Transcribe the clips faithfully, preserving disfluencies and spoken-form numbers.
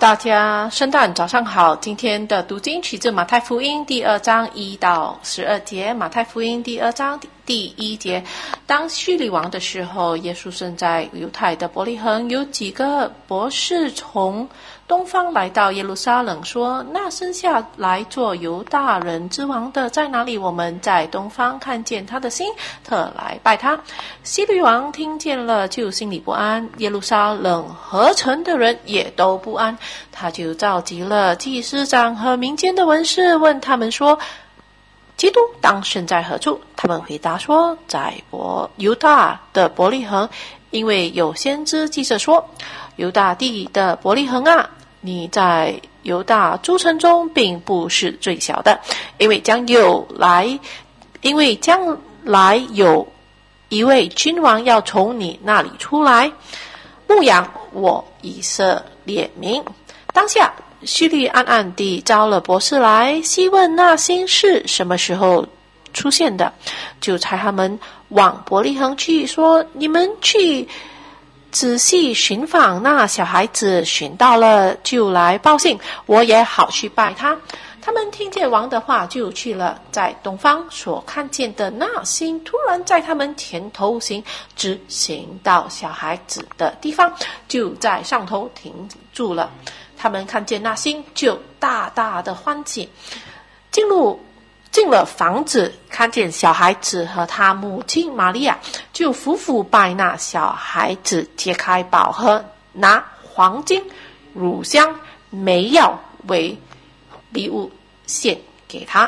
大家圣诞早上好，今天的读经取自马太福音第二章一到十二节。马太福音第二章第一节，当叙利王的时候，耶稣生在犹太的伯利恒，有几个博士从东方来到耶路撒冷，说：那生下来做犹大人之王的在哪里？我们在东方看见他的心，特来拜他。希律王听见了，就心里不安，耶路撒冷合城的人也都不安，他就召集了祭司长和民间的文士，问他们说：基督当生在何处？他们回答说：在伯犹大的伯利恒，因为有先知记着说：犹大地的伯利恒啊，你在犹大诸城中并不是最小的，因为将有来，因为将来有一位君王要从你那里出来，牧养我以色列民。当下希律暗暗地招了博士来，细问那星是什么时候出现的，就差他们往伯利恒去，说：你们去仔细寻访那小孩子，寻到了就来报信，我也好去拜他。他们听见王的话，就去了。在东方所看见的那星突然在他们前头行，直行到小孩子的地方，就在上头停住了。他们看见那星，就大大的欢喜，进入进了房子，看见小孩子和他母亲玛利亚，就俯伏拜那小孩子，揭开宝盒，拿黄金、乳香、美药为礼物献给他。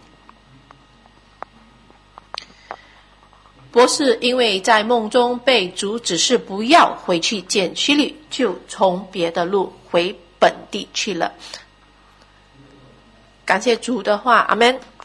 博士因为在梦中被主指示不要回去见希律，就从别的路回本地去了。感谢主的话，阿们。